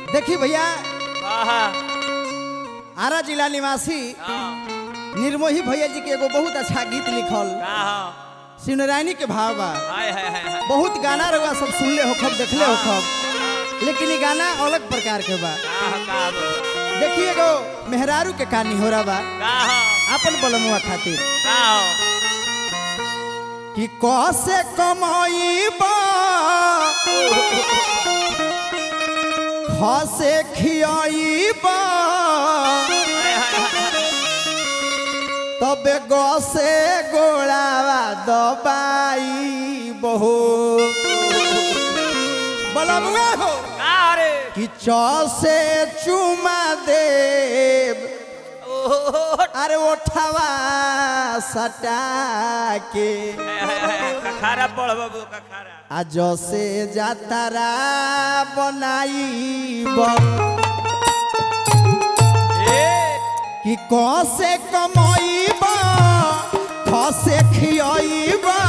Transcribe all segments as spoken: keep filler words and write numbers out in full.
देखी भैया आहा आरा जिला निवासी निर्मोही भैया जी के एगो बहुत अच्छा गीत लिखल शिवनारायणी के भाव बा। हाय हाय हाय बहुत गाना रहुआ सब सुनले हो खब देखले हो खब, लेकिन ये गाना अलग प्रकार के बा। देखिए एगो मेहरारू के कहानी हो रहा बा अपन बलमुआ खातिर कि कैसे कमाईबा खसे खियाईबा तबे गसे गोड़ावा दबाई बहु बलमुआ हो कि चौसे चुमा देव अरे उठावा सटा के कखारा पड़ बाबू कखारा आज से जातारा बनाई कि कौसे कमाईबा खसे खियाईबा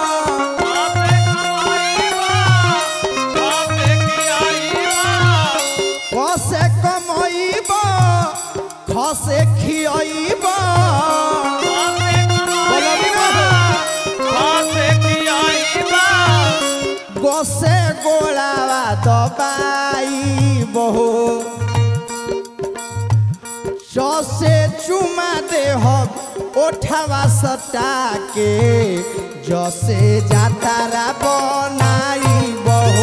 कौसे कमाईबा खसे खियाईबा गोसे गोड़ावा दबाई बहु चौसे चुमा दे हम ओठावा सटा के जसे जातारा बनाई बहु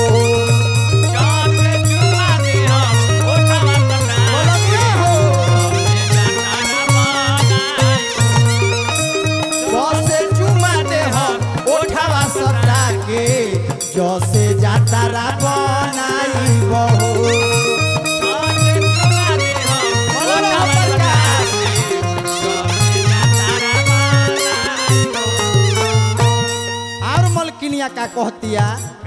जसे जातारा बनाई बहु और मलकिनिया का कहतिया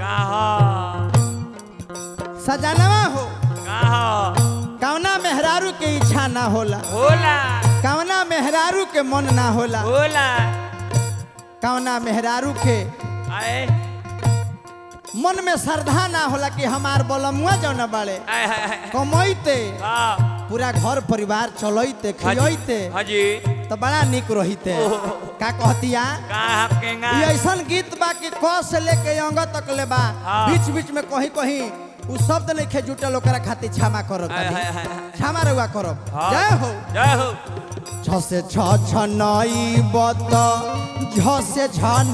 सजनवा हो कवना मेहरारू के इच्छा ना होला होला कवना मेहरारू के मन ना होला होला कवना मेहरारू के आए मन में श्रद्धा ना होला कि हमार बलमुआ जौन बाड़े कमैते पूरा घर परिवार चलैते खियैते हाजी तो बड़ा निक रहिते का कहतिया ये ऐसन गीत बा कि क से लेके अंग तक ले बा बीच बीच में कहीं कहीं उ शब्द नहीं खे जुटल ओकरा खातिर क्षमा करो क्षमा रहुआ करो जय हो जय हो छ से छ छ नई बत झ से झन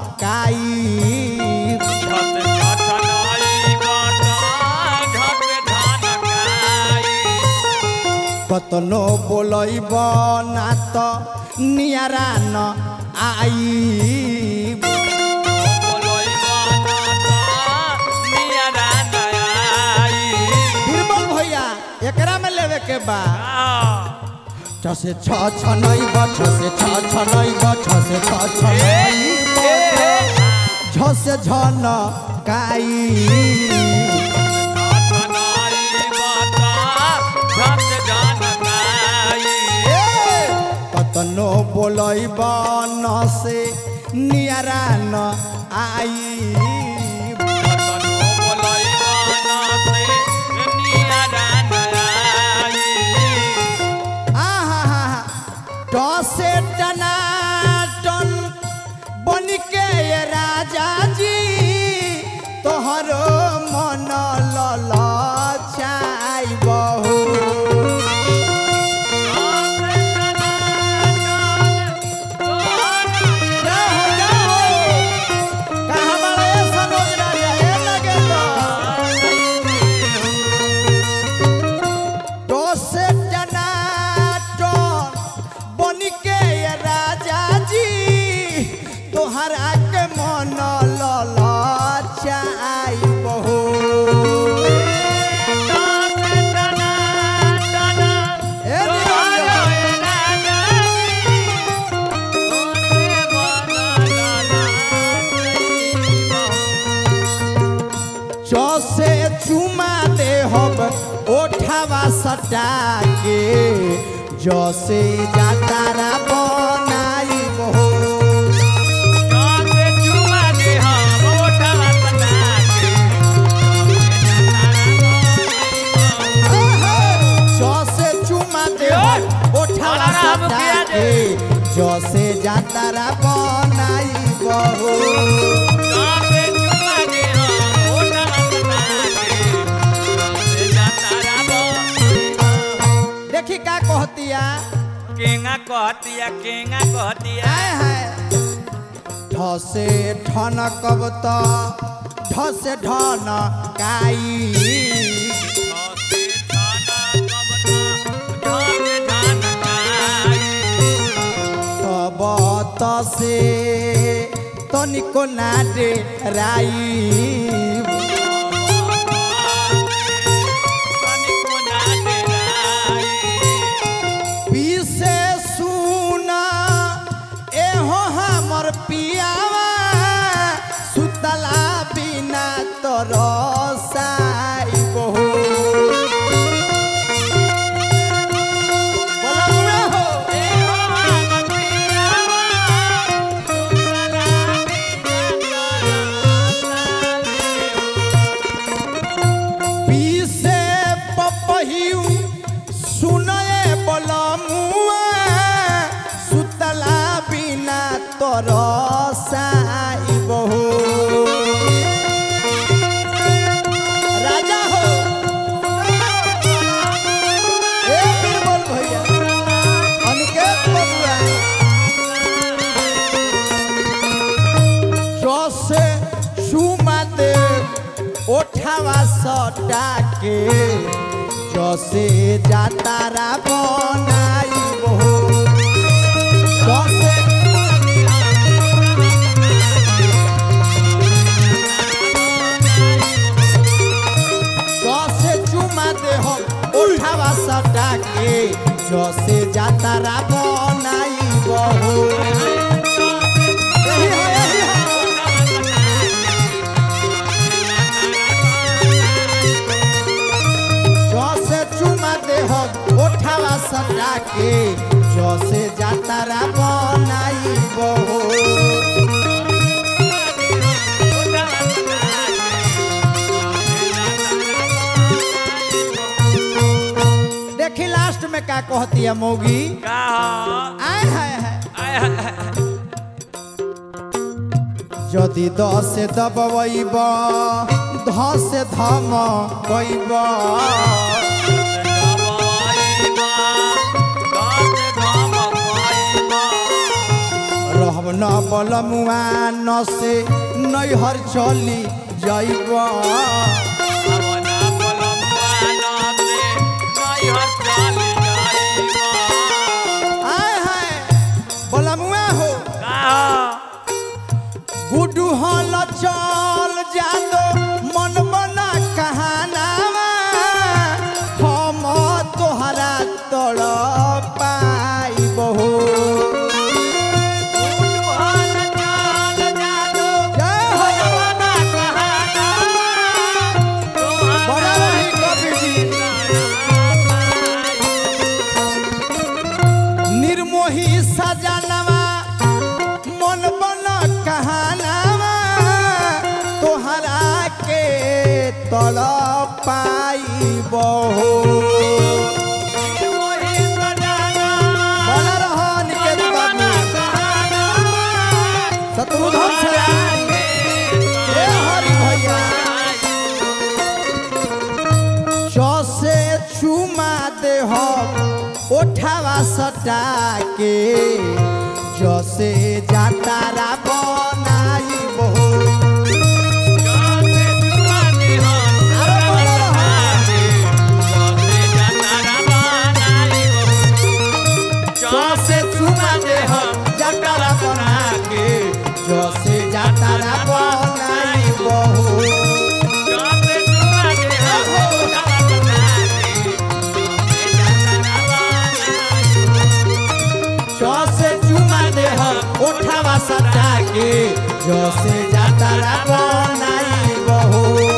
काई कतनो बोलैब ना तो नियारा न आई बीरबल भैया एकरा में लेवे के बा छ से छ छ नई ब छ से छ छ नई ब छ से छ छ नई झ से झन काई कतनो बोलैब न से नियारा न आई से टनाटन बन के राजा जी तोहरो मन ललचाई बहु सटा के जसे जातारा बनाई बहु सटा के जसे जातारा बनाई बहू देखी का कहतिया केंगा कहतिया केंगा कहतिया आय हाय ढसे ठन कबत ढसे ढन काई तब तसे तनिको नाडे राई पीसे सुना एहो हमर पियावा सुतला बिना तरसाई बहू बोला हो पीसे पपहिउ सुनए बोलमुआ सुतला बिना तरसाई बहू राजा हो ए बीरबल भैया अनिकेत बबुआ जसे सुमा दे ओठावा सटा के जसे जातारा बनाई बहू जसे जसे चुमा दे हो उठावा सटा के जसे जातारा बनाई बहू यही हो यही हो जसे चुमा दे हो उठावा सटा के जसे जातारा बनाई बहू देखी लास्ट में का कहती है मौगी का आय हाय हाय आय हाय जदि दस दबैब धस धम कैब रहब न बलमुआ न से नैहर चली जाइब आय हाय बलमुआ हो गुडू हल चल जादो मन बना कहानावा हम तोहरा तड़ पाई बहू निर्मोही सजनवा मन बना कहानावा तोहरा के तड़ पाई बहू बना रहो निकेत बाबू शत्रुघ्न से ए हरि भैया जसे चुमा दे हो ओठावा सटा के जसे जातारा बनाई बहू अरे बोलो रहो। जसे चुमा दे हो जातारा बना के जसे जातारा बनाई बहू जसे चुमा दे हो ओठावा सटा के जसे जातारा बनाई बहू